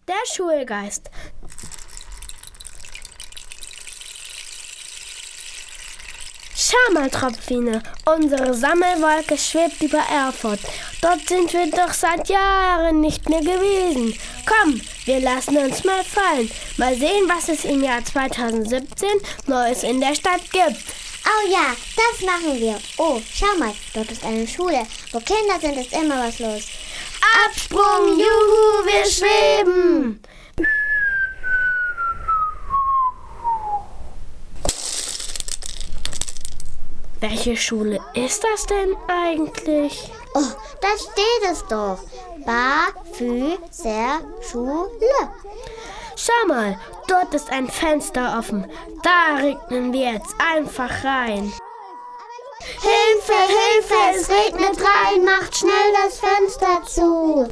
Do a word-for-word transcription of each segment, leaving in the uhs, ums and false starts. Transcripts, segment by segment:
Der Schulgeist. Schau mal, Tropfine, unsere Sammelwolke schwebt über Erfurt. Dort sind wir doch seit Jahren nicht mehr gewesen. Komm, wir lassen uns mal fallen. Mal sehen, was es im Jahr zweitausendsiebzehn Neues in der Stadt gibt. Oh ja, das machen wir. Oh, schau mal, dort ist eine Schule. Wo Kinder sind, ist immer was los. Absprung, juhu, wir schweben! Welche Schule ist das denn eigentlich? Oh, da steht es doch. Ba-Fü-Ser-Schule. Schau mal, dort ist ein Fenster offen. Da regnen wir jetzt einfach rein. Hilfe, Hilfe, es regnet rein. Macht schnell das Fenster zu.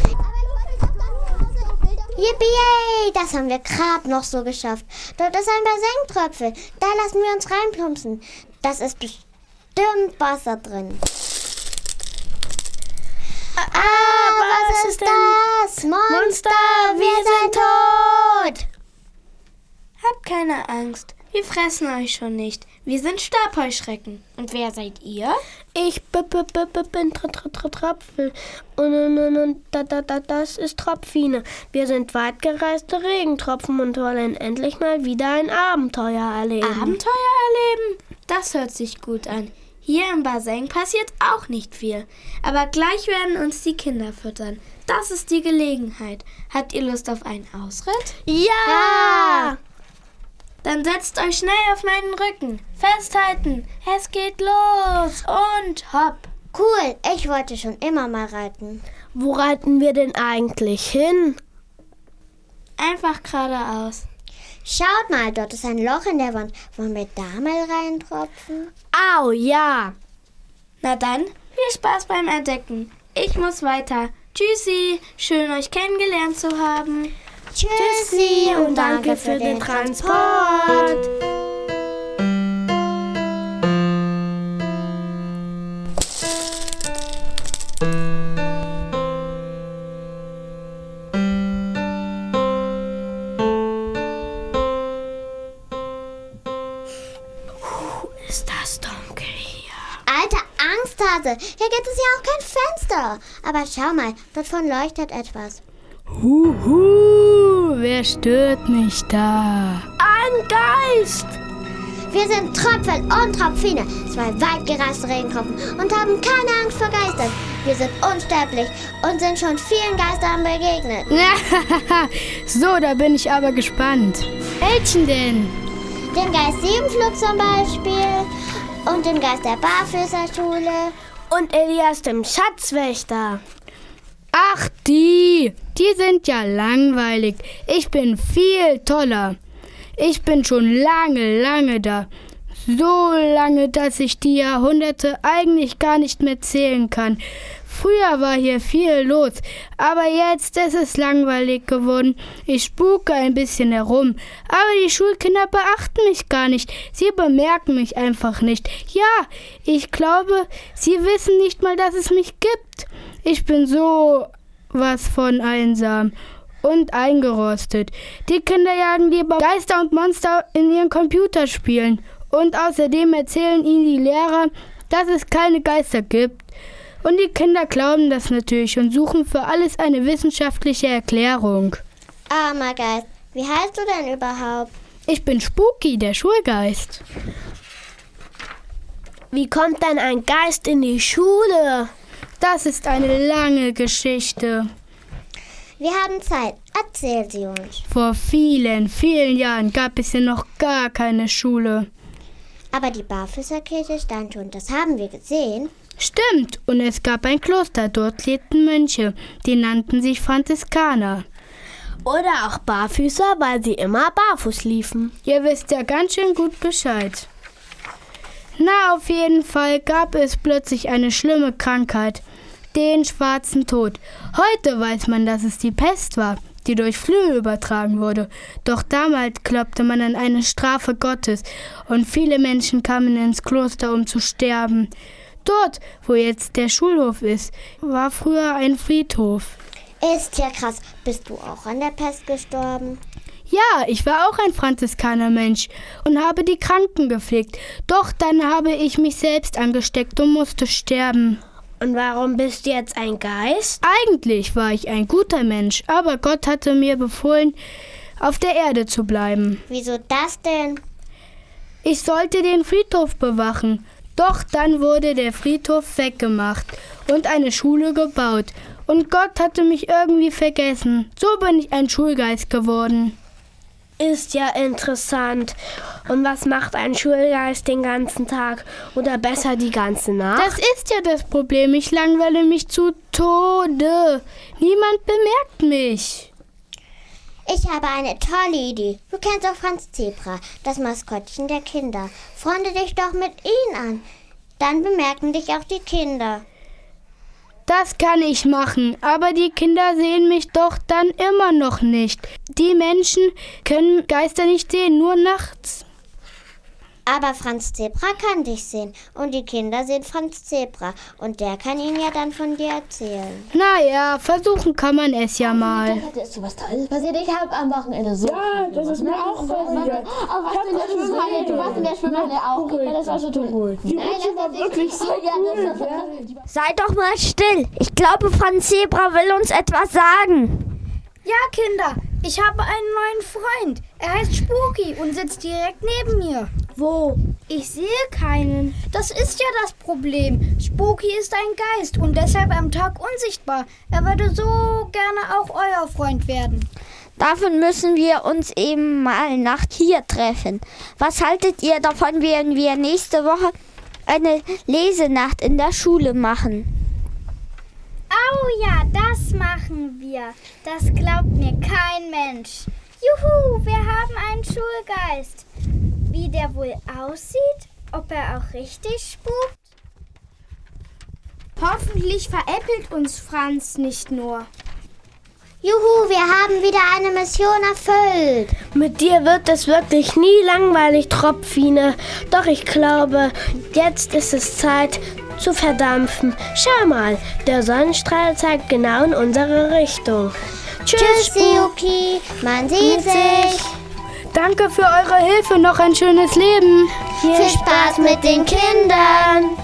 Yippie, das haben wir gerade noch so geschafft. Dort ist ein Basentröpfel. Da lassen wir uns reinplumpsen. Das ist bestimmt Wasser drin. Ah, ah was, was ist das? Monster, Monster, wir sind tot! Habt keine Angst, wir fressen euch schon nicht. Wir sind Stabheuschrecken. Und wer seid ihr? Ich b -b -b -b bin Tr -tr -tr Tröpfel. Und, und, und, und da, da, da, das ist Tropfine. Wir sind weitgereiste Regentropfen und wollen endlich mal wieder ein Abenteuer erleben. Abenteuer erleben? Das hört sich gut an. Hier im Bassin passiert auch nicht viel. Aber gleich werden uns die Kinder füttern. Das ist die Gelegenheit. Habt ihr Lust auf einen Ausritt? Ja! ja! Dann setzt euch schnell auf meinen Rücken. Festhalten. Es geht los. Und hopp. Cool, ich wollte schon immer mal reiten. Wo reiten wir denn eigentlich hin? Einfach geradeaus. Schaut mal, dort ist ein Loch in der Wand. Wollen wir da mal reintropfen? Au, ja. Na dann, viel Spaß beim Entdecken. Ich muss weiter. Tschüssi, schön euch kennengelernt zu haben. Tschüssi und danke für den Transport. Ist das dunkel hier? Alter Angsthase, hier gibt es ja auch kein Fenster. Aber schau mal, dort vorn leuchtet etwas. Huhu, wer stört mich da? Ein Geist! Wir sind Tröpfel und Tropfine, zwei weitgereiste Regentropfen und haben keine Angst vor Geistern. Wir sind unsterblich und sind schon vielen Geistern begegnet. So, da bin ich aber gespannt. Welchen denn? Dem Geist Siebenflug zum Beispiel und dem Geist der Barfüßerschule. Und Elias dem Schatzwächter. Ach, die! Die sind ja langweilig. Ich bin viel toller. Ich bin schon lange, lange da. So lange, dass ich die Jahrhunderte eigentlich gar nicht mehr zählen kann. Früher war hier viel los, aber jetzt ist es langweilig geworden. Ich spuke ein bisschen herum, aber die Schulkinder beachten mich gar nicht. Sie bemerken mich einfach nicht. Ja, ich glaube, sie wissen nicht mal, dass es mich gibt. Ich bin so was von einsam und eingerostet. Die Kinder jagen lieber Geister und Monster in ihren Computerspielen. Und außerdem erzählen ihnen die Lehrer, dass es keine Geister gibt. Und die Kinder glauben das natürlich und suchen für alles eine wissenschaftliche Erklärung. Armer Geist, wie heißt du denn überhaupt? Ich bin Spooky, der Schulgeist. Wie kommt denn ein Geist in die Schule? Das ist eine lange Geschichte. Wir haben Zeit. Erzähl sie uns. Vor vielen, vielen Jahren gab es hier noch gar keine Schule. Aber die Barfüßerkirche stand schon, das haben wir gesehen. Stimmt, und es gab ein Kloster, dort lebten Mönche, die nannten sich Franziskaner. Oder auch Barfüßer, weil sie immer barfuß liefen. Ihr wisst ja ganz schön gut Bescheid. Na, auf jeden Fall gab es plötzlich eine schlimme Krankheit, den schwarzen Tod. Heute weiß man, dass es die Pest war, die durch Flühe übertragen wurde. Doch damals glaubte man an eine Strafe Gottes und viele Menschen kamen ins Kloster, um zu sterben. Dort, wo jetzt der Schulhof ist, war früher ein Friedhof. Ist ja krass. Bist du auch an der Pest gestorben? Ja, ich war auch ein Franziskanermensch und habe die Kranken gepflegt. Doch dann habe ich mich selbst angesteckt und musste sterben. Und warum bist du jetzt ein Geist? Eigentlich war ich ein guter Mensch, aber Gott hatte mir befohlen, auf der Erde zu bleiben. Wieso das denn? Ich sollte den Friedhof bewachen. Doch dann wurde der Friedhof weggemacht und eine Schule gebaut. Und Gott hatte mich irgendwie vergessen. So bin ich ein Schulgeist geworden. Ist ja interessant. Und was macht ein Schulgeist den ganzen Tag? Oder besser die ganze Nacht? Das ist ja das Problem. Ich langweile mich zu Tode. Niemand bemerkt mich. Ich habe eine tolle Idee. Du kennst auch Franz Zebra, das Maskottchen der Kinder. Freunde dich doch mit ihm an. Dann bemerken dich auch die Kinder. Das kann ich machen, aber die Kinder sehen mich doch dann immer noch nicht. Die Menschen können Geister nicht sehen, nur nachts. Aber Franz Zebra kann dich sehen und die Kinder sehen Franz Zebra und der kann ihnen ja dann von dir erzählen. Naja, versuchen kann man es ja mal. Da ist so was Tolles passiert. Ich habe am Wochenende so. Ja, das ist mir auch passiert. Oh, was in der Schwimmhalle? Du warst in der Schwimmhalle auch. Ja, das war schon toll. Die Mädchen war wirklich so cool. Seid doch mal still. Ich glaube, Franz Zebra will uns etwas sagen. Ja, Kinder, ich habe einen neuen Freund. Er heißt Spooky und sitzt direkt neben mir. Wo? Ich sehe keinen. Das ist ja das Problem. Spooky ist ein Geist und deshalb am Tag unsichtbar. Er würde so gerne auch euer Freund werden. Dafür müssen wir uns eben mal nach hier treffen. Was haltet ihr davon, wenn wir nächste Woche eine Lesenacht in der Schule machen? Oh ja, das machen wir. Das glaubt mir kein Mensch. Juhu, wir haben einen Schulgeist. Wie der wohl aussieht? Ob er auch richtig spukt? Hoffentlich veräppelt uns Franz nicht nur. Juhu, wir haben wieder eine Mission erfüllt. Mit dir wird es wirklich nie langweilig, Tropfine. Doch ich glaube, jetzt ist es Zeit zu verdampfen. Schau mal, der Sonnenstrahl zeigt genau in unsere Richtung. Tschüss, Spooky, man sieht sich. Danke für eure Hilfe, noch ein schönes Leben. Viel Spaß mit den Kindern.